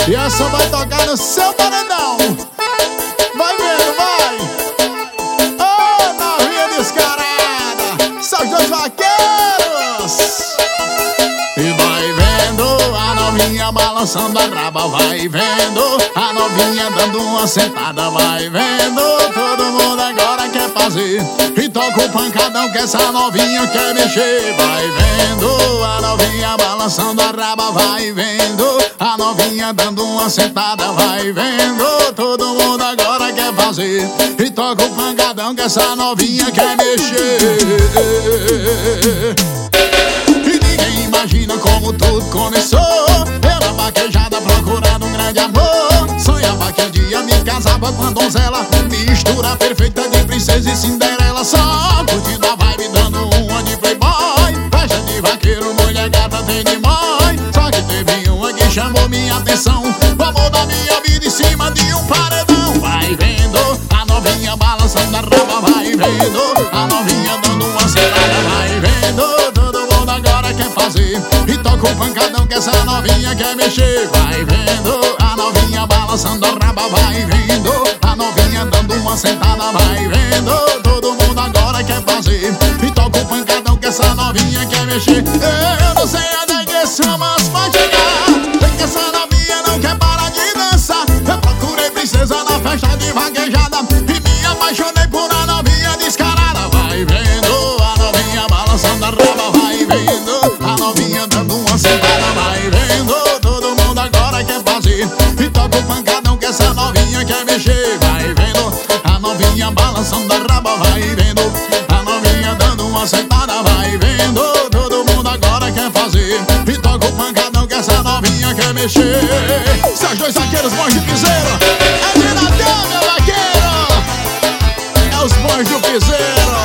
E essa vai tocar no seu paredão. Vai vendo, vai. Oh, novinha descarada, são os dois vaqueiros. E vai vendo a novinha balançando a raba. Vai vendo a novinha dando uma sentada. Vai vendo, todo mundo agora quer fazer. E toca o pancadão que essa novinha quer mexer. Vai vendo a novinha balançando a raba. Vai vendo a novinha dando uma sentada. Vai vendo, todo mundo agora quer fazer. E toca o pancadão que essa novinha quer mexer. E ninguém imagina como tudo começou. Pela vaquejada procurando um grande amor. Sonhava que um dia me casava com a donzela. Mistura perfeita de princesa e Cinderela. Só curtindo a vibe dando uma de playboy. Festa de vaqueiro, mulher gata tem de mãe. Só que teve uma que chamou minha atenção. O amor da minha vida em cima de um paredão. Vai vendo a novinha balançando a raba. Vai vendo a novinha dando uma sentada. Vai vendo, todo mundo agora quer fazer. E toca o pancadão que essa novinha quer mexer. Vai vendo a novinha balançando a raba. Vai vendo a novinha dando uma sentada. Vai vendo, todo mundo agora quer fazer. E toca o pancadão que essa novinha quer mexer. Eu não sei onde é que esse romance vai chegar. Sei que essa novinha não quer parar de dançar. Eu procurei princesa na festa de vaquejada e me apaixonei por a novinha descarada. Vai vendo a novinha balançando a raba. Vai vendo a novinha dando uma sentada. Vai vendo, todo mundo agora quer fazer. E toca o pancadão que essa novinha quer mexer. Vai vendo a novinha balançando a raba. Vai vendo a novinha dando uma sentada. Vai vendo, todo mundo agora quer fazer. E toca o pancadão que essa novinha quer mexer. Seus dois vaqueiros bons de piseiro. É de Natal, meu vaqueiro. É os bons do piseiro.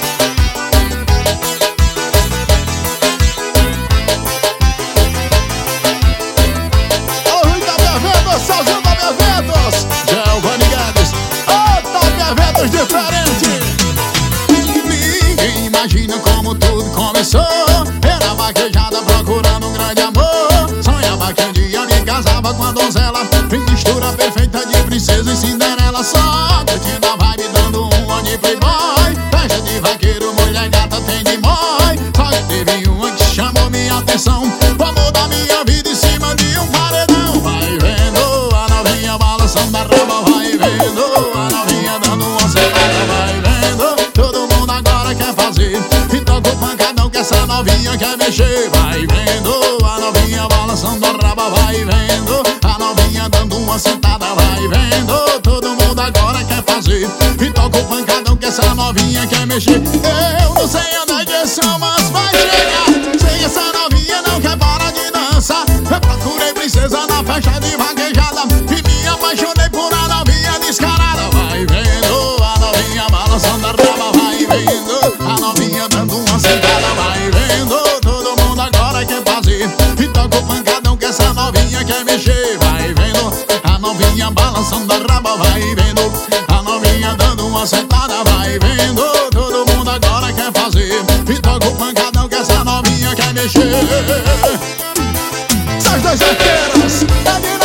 Alô, Rui da Minha Ventos, Salzinho da Minha Ventos. Giovanni Guedes, oh, Top Eventos diferente. Ninguém imagina como tudo começou. Era vaquejada procurando um grande amor. Sonhava que um dia me casava com a donzela. Mistura perfeita de princesa e Cinderela. Só curtindo a vibe dando uma de playboy. Festa de vaqueiro, mulher gata tem de mãe. Só que teve uma que chamou minha atenção. O amor da minha vida em cima de um paredão. Vai vendo a novinha balançando a raba. Vai vendo a novinha dando uma sentada. Vai vendo, todo mundo agora quer fazer. E toca o pancadão que essa novinha quer mexer. Vai vendo a novinha balançando a raba. Vai vendo a novinha dando uma sentada. Vai vendo, todo mundo agora quer fazer. E toca o pancadão que essa novinha quer mexer. Eu não sei onde é que esse romance vai chegar. Sei que essa novinha não quer parar de dançar. Eu procurei princesa na festa de vaquejada e me apaixonei por a novinha descarada. Vai vendo a novinha balançando a raba. Vai vendo a novinha dando uma sentada. Vai vendo, todo mundo agora quer fazer. E toca o pancadão que essa novinha quer mexer. Vai vendo a novinha balançando a raba. Vai vendo a novinha dando uma sentada. Vai vendo, todo mundo agora quer fazer. E toca o pancadão que essa novinha quer mexer. Seus dois vaqueiros,